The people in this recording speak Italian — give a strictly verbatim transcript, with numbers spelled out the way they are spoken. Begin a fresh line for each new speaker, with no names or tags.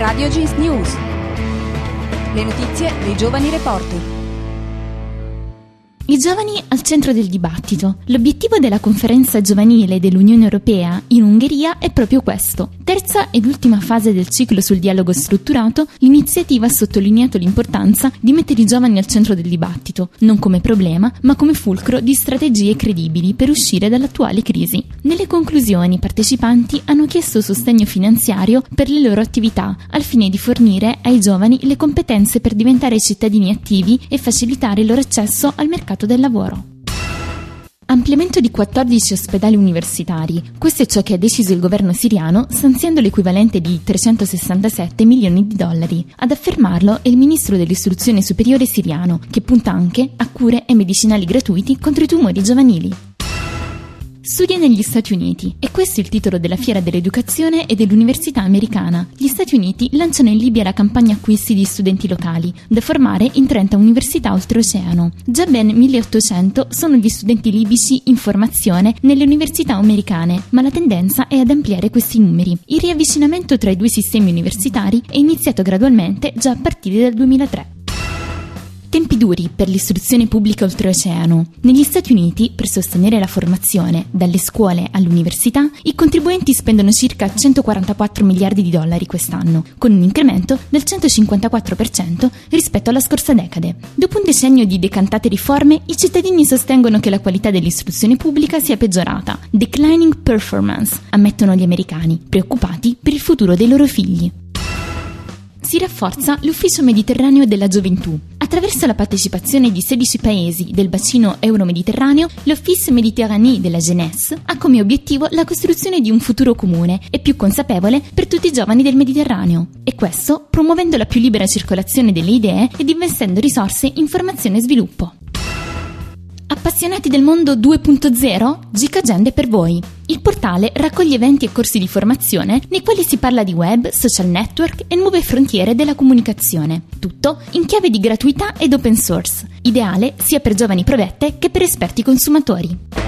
Radio Jeans News. Le notizie dei giovani reporter.
I giovani al centro del dibattito. L'obiettivo della conferenza giovanile dell'Unione Europea in Ungheria è proprio questo. Terza ed ultima fase del ciclo sul dialogo strutturato, l'iniziativa ha sottolineato l'importanza di mettere i giovani al centro del dibattito, non come problema, ma come fulcro di strategie credibili per uscire dall'attuale crisi. Nelle conclusioni, i partecipanti hanno chiesto sostegno finanziario per le loro attività, al fine di fornire ai giovani le competenze per diventare cittadini attivi e facilitare il loro accesso al mercato del lavoro. Ampliamento di quattordici ospedali universitari. Questo è ciò che ha deciso il governo siriano, stanziando l'equivalente di trecentosessantasette milioni di dollari. Ad affermarlo è il ministro dell'istruzione superiore siriano, che punta anche a cure e medicinali gratuiti contro i tumori giovanili. Studia negli Stati Uniti. E questo è il titolo della Fiera dell'Educazione e dell'Università americana. Gli Stati Uniti lanciano in Libia la campagna acquisti di studenti locali, da formare in trenta università oltreoceano. Già ben milleottocento sono gli studenti libici in formazione nelle università americane, ma la tendenza è ad ampliare questi numeri. Il riavvicinamento tra i due sistemi universitari è iniziato gradualmente già a partire dal duemilatré. Tempi duri per l'istruzione pubblica oltreoceano. Negli Stati Uniti, per sostenere la formazione, dalle scuole all'università, i contribuenti spendono circa centoquarantaquattro miliardi di dollari quest'anno, con un incremento del centocinquantaquattro per cento rispetto alla scorsa decade. Dopo un decennio di decantate riforme, i cittadini sostengono che la qualità dell'istruzione pubblica sia peggiorata. Declining performance, ammettono gli americani, preoccupati per il futuro dei loro figli. Si rafforza l'Ufficio Mediterraneo della Gioventù. Attraverso la partecipazione di sedici paesi del bacino euro-mediterraneo, l'Office Méditerranée de la Jeunesse ha come obiettivo la costruzione di un futuro comune e più consapevole per tutti i giovani del Mediterraneo. E questo promuovendo la più libera circolazione delle idee ed investendo risorse in formazione e sviluppo. Appassionati del mondo due punto zero? Geek Agenda è per voi. Il portale raccoglie eventi e corsi di formazione nei quali si parla di web, social network e nuove frontiere della comunicazione. Tutto in chiave di gratuità ed open source, ideale sia per giovani provette che per esperti consumatori.